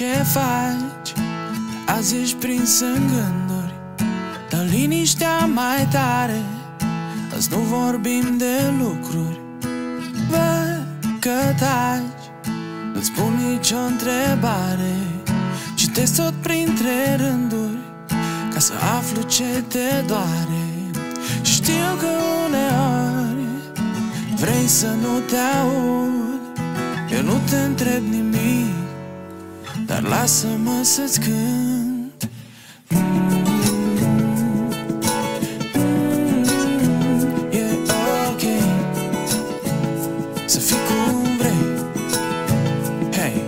ce faci? Azi ești prins în gânduri, dă liniștea mai tare. Azi nu vorbim de lucruri, văd că taci, nu-ți spun nicio întrebare. Citesc tot printre rânduri ca să aflu ce te doare. Știu că uneori vrei să nu te aud, eu nu te întreb nimic, dar lasă-mă să-ți cânt. E ok să fii cum vrei. Hey.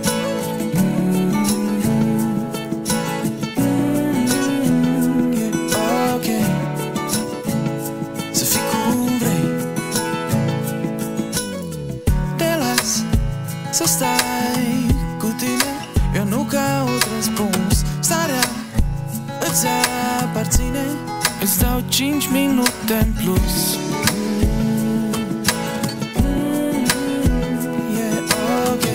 E ok să fii cum vrei. Te las să stai cu tine, eu nu caut răspuns, starea îți aparține. Îți dau 5 minute în plus. E ok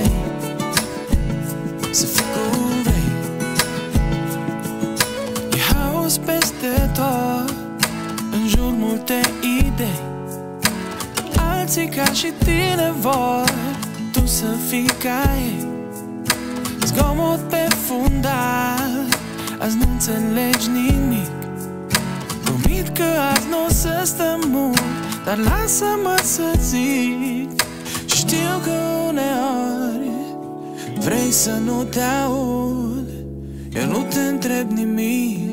să fii cum vrei. E haos peste tot, în jur multe idei. Alții ca și tine vor tu să fii ca ei. Zgomot pe fundal, azi nu înțelegi nimic. Promit că azi nu o să stăm mult, dar lasă-mă să zic. Știu că uneori vrei să nu te aud, eu nu te întreb nimic,